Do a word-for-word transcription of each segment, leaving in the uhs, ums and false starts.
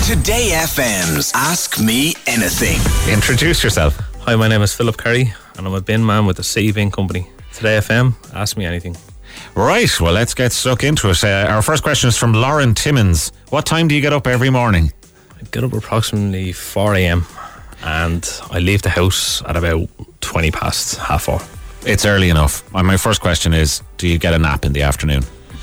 Today F M's Ask Me Anything. Introduce yourself. Hi, my name is Philip Curry and I'm a bin man with the City Bin Company. Today F M, ask me anything. Right, well, let's get stuck into it. Uh, our first question is from Lauren Timmins. What time do you get up every morning? I get up approximately four a.m. and I leave the house at about twenty past half four. It's early enough. Uh, My first question is, do you get a nap in the afternoon?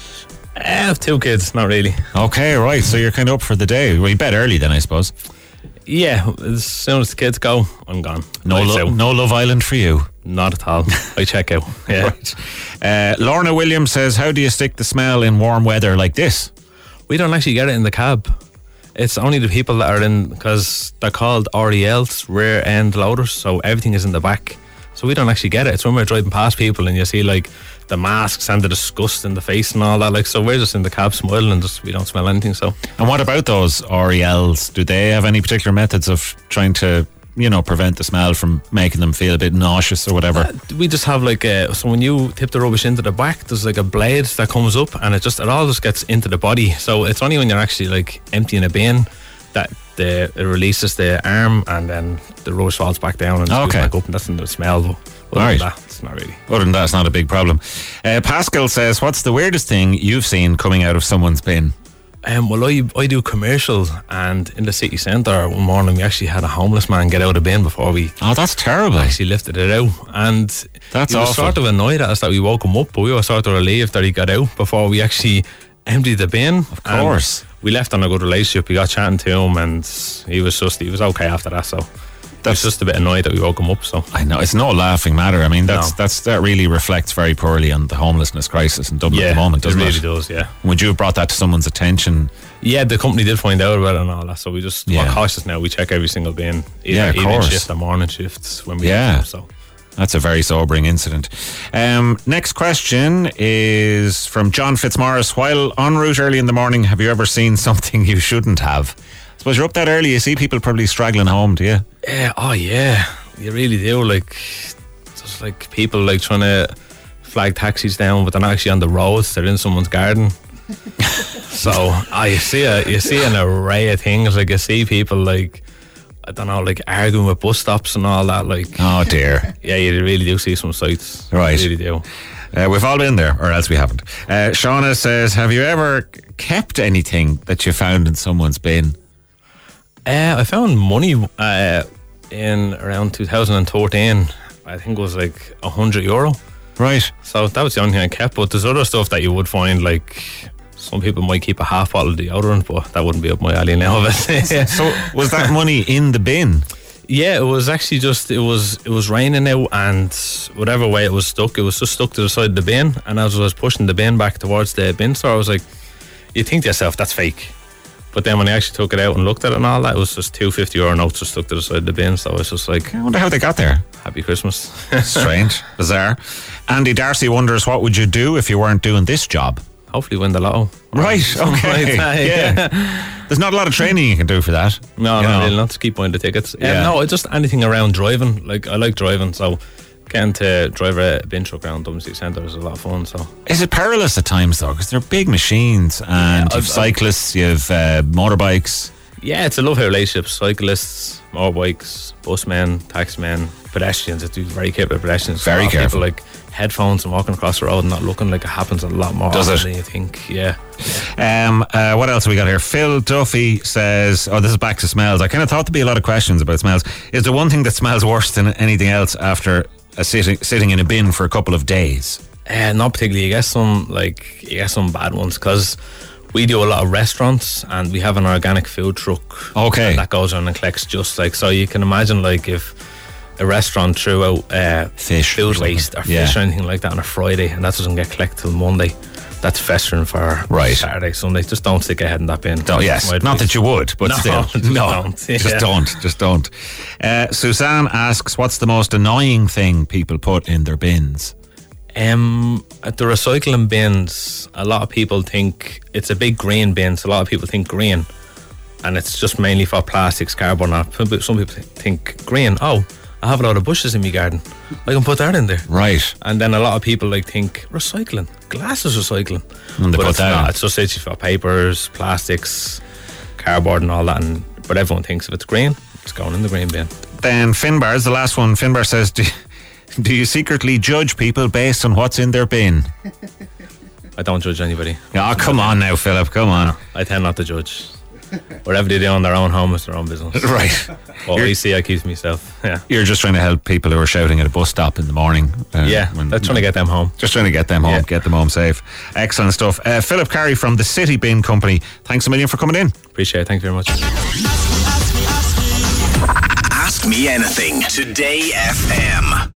I have two kids, not really. Okay, right, so you're kind of up for the day. Well, you bed early then, I suppose. Yeah, as soon as the kids go, I'm gone. No, Lights lo- out. no Love Island for you. Not at all. I check out. Yeah. Right. Uh, Lorna Williams says, how do you stick the smell in warm weather like this? We don't actually get it in the cab. It's only the people that are in, because they're called R E Ls, rear end loaders, so everything is in the back. So we don't actually get it. It's when we're driving past people and you see like the masks and the disgust in the face and all that. Like, so we're just in the cab smiling and just we don't smell anything. So. And what about those R E Ls? Do they have any particular methods of trying to, you know, prevent the smell from making them feel a bit nauseous or whatever? Uh, we just have like a, so when you tip the rubbish into the back, there's like a blade that comes up and it just, it all just gets into the body. So it's only when you're actually like emptying a bin that the, it releases the arm and then the rubbish falls back down and Okay. back up, and that's in the smell. But other Right. than that, it's not really. Other than that, it's not a big problem. Uh, Pascal says, what's the weirdest thing you've seen coming out of someone's bin? Um, well, I, I do commercials, and in the city centre one morning we actually had a homeless man get out of bin before we Oh, that's terrible. actually lifted it out, and That's he was awful. sort of annoyed at us that we woke him up, but we were sort of relieved that he got out before we actually emptied the bin. Of course. we left on a good relationship. We got chatting to him and he was just he was okay after that, so that's just a bit annoyed that we woke him up. So I know, it's no laughing matter. I mean, that's No. that's that really reflects very poorly on the homelessness crisis in Dublin yeah, at the moment, it doesn't really it? does. Yeah, Would you have brought that to someone's attention? yeah. The company did find out about it and all that, so we just Yeah. we're cautious now. We check every single bin, either Yeah, of evening course. shift or morning shifts when we Yeah. leave, so. That's a very sobering incident. Um, next question is from John Fitzmaurice. While en route early in the morning, have you ever seen something you shouldn't have? I suppose you're up that early, you see people probably straggling home, do you? Yeah, oh yeah, you really do. Like, just like people like trying to flag taxis down, but they're not actually on the roads; they're in someone's garden. So, oh, you see a you see an array of things. Like, you see people like, I don't know, like arguing with bus stops and all that. Like, Oh dear. yeah, you really do see some sights. Right. You really do. Uh, we've all been there, or else we haven't. Uh, Shauna says, have you ever kept anything that you found in someone's bin? Uh, I found money uh, in around two thousand thirteen. I think it was like a hundred euro. Right. So that was the only thing I kept. But there's other stuff that you would find, like some people might keep a half bottle of deodorant, but that wouldn't be up my alley now. But So was that money in the bin? yeah, it was actually just it was it was raining out, and whatever way it was stuck, it was just stuck to the side of the bin. And as I was pushing the bin back towards the bin store, I was like, you think to yourself, that's fake. But then when I actually took it out and looked at it and all that, it was just two fifty euro notes just stuck to the side of the bin. So I was just like, I wonder how they got there. happy Christmas. Strange, bizarre. Andy Darcy wonders, what would you do if you weren't doing this job? Hopefully win the lotto. Right, Something okay. like that, Yeah. There's not a lot of training you can do for that. No, You no, know. really not to keep buying the tickets. Yeah. Yeah. No, it's just anything around driving. Like, I like driving, so getting to drive a bin truck around Dublin City Centre is a lot of fun. So Is it perilous at times though? Because they're big machines and Yeah, you've I've- cyclists, you've uh, motorbikes. yeah, it's a lovely relationship. Cyclists, motorbikes, busmen, taxmen, pedestrians. It's very careful pedestrians. Very A lot of careful. People like headphones and walking across the road and not looking. Like, it happens a lot more Does often it? than you think. Yeah. Um, uh, what else have we got here? Phil Duffy says, oh, this is back to smells. I kind of thought there'd be a lot of questions about smells. Is there one thing that smells worse than anything else after a sitting, sitting in a bin for a couple of days? Uh, not particularly. You get some like you get some bad ones, because we do a lot of restaurants and we have an organic food truck. Okay. and that goes on and collects just like, so you can imagine like if a restaurant threw out uh, Fish or food something. waste or Yeah. fish or anything like that on a Friday, and that doesn't get collected till Monday. That's festering for Right. Saturday, Sunday. Just don't stick your head in that bin. Oh, yes. My Not advice. that you would, but No, still. just no, don't. just Yeah. don't. Just don't. Uh, Suzanne asks, what's the most annoying thing people put in their bins? Um, at the recycling bins, a lot of people think it's a big green bin, so a lot of people think green, and it's just mainly for plastics, cardboard. Some people some people think green. Oh, I have a lot of bushes in my garden, I can put that in there. Right. And then a lot of people like think recycling, glass is recycling, And they but put it's that not. in. It's just literally for papers, plastics, cardboard and all that, and but everyone thinks if it's green, it's going in the green bin. Then Finbar is the last one. Finbar says, do, do you secretly judge people based on what's in their bin? I don't judge anybody. Oh, come on now, Philip, come on. I tend not to judge. Whatever they do on their own home is their own business. Right. What I see, I keep to myself. Yeah. You're just trying to help people who are shouting at a bus stop in the morning. Uh, yeah, when, that's trying to get them home. Just trying to get them home, Yeah. get them home safe. Excellent stuff. Uh, Philip Carey from the City Bin Company, thanks a million for coming in. Appreciate it. Thank you very much. Ask Me Anything. Today F M.